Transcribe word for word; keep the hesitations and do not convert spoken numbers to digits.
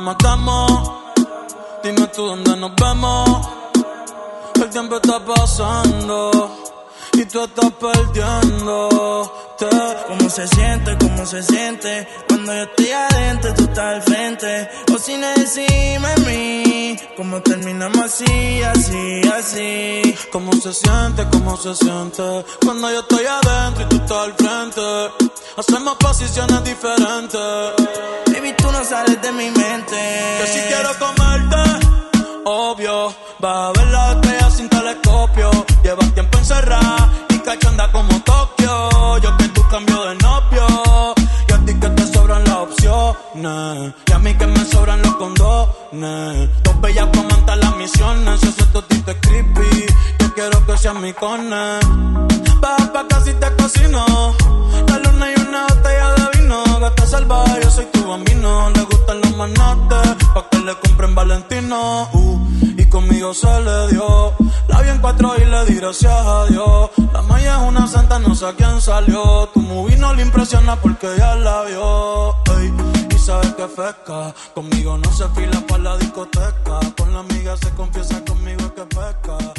matamos. Dime tú dónde nos vemos. El tiempo está pasando y tú estás perdiéndote. ¿Cómo se siente? ¿Cómo se siente? Cuando yo estoy adentro, tú estás al frente. O sin encima de mí. ¿Cómo terminamos así, así, así? ¿Cómo se siente? ¿Cómo se siente? Cuando yo estoy adentro y tú estás al frente. Hacemos posiciones diferentes. Baby, tú no sales de mi mente. Que si quiero comerte, obvio. Vas a ver las estrellas sin telescopio. Llevas tiempo encerrada y cachonda como Tokio. Yo que tú cambio de novio. Y a ti que te sobran las opciones. Y a mí que me sobran los condones. Dos bellas para montar las misiones. Si ese totito es creepy, yo quiero que seas mi cone. Baja pa' casi te cocino. La luna y una botella de vino. Gata salvaje, yo soy tu bambino. Le gustan los manates, pa' que le compren Valentino. Uh, y conmigo se le dio. La vi en cuatro y le di gracias a Dios. La maya es una santa, no sé a quién salió. Tu movie no le impresiona porque ya la vio. Ey, y sabes que fresca. Conmigo no se fila pa' la discoteca. Con la amiga se confiesa, conmigo es que pesca.